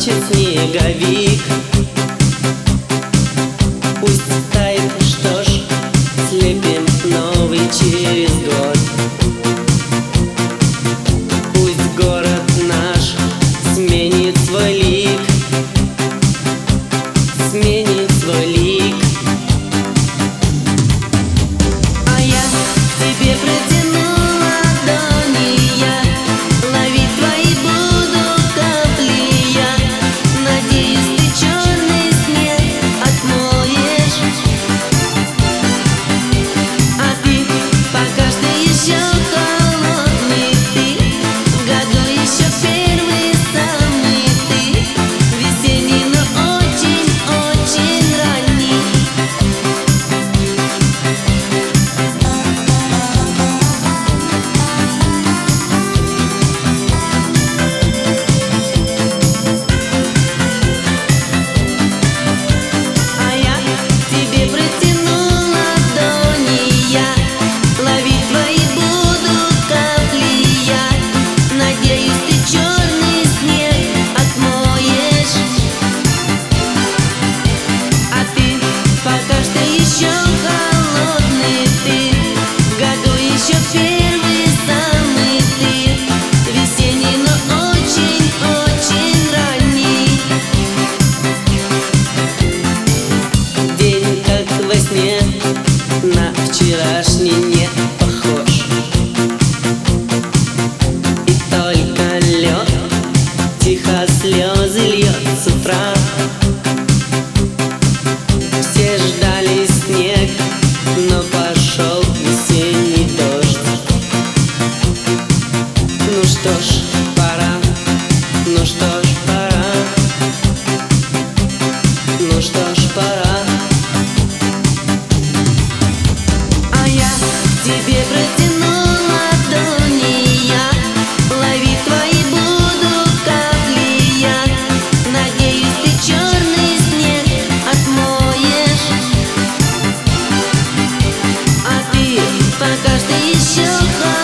плачет снеговик. Пусть тает, что ж, слепим новый через год. Пусть город наш сменит свой лик, сменит свой лик. А я к тебе протяну ладони, я ловить твои буду капли, я надеюсь, ты черный снег отмоешь. А ты пока что еще холодный, ты в году еще первый самый, ты весенний, но очень-очень ранний. А я к тебе протяну ладони, я ловить твои буду капли, я надеюсь, ты черный снег отмоешь. А ты пока что еще холодный, ты в году еще первый самый, ты весенний, но очень-очень ранний. День как во сне, на вчерашний не похож. И только лед тихо слезы льет с утра. Все ждали снег, но пошел весенний дождь. Ну что ж, пора, ну что ж, пора, ну что ж, пора. А я к тебе протяну ладони, я ловить твои буду капли, я надеюсь, ты черный снег отмоешь. А ты пока что еще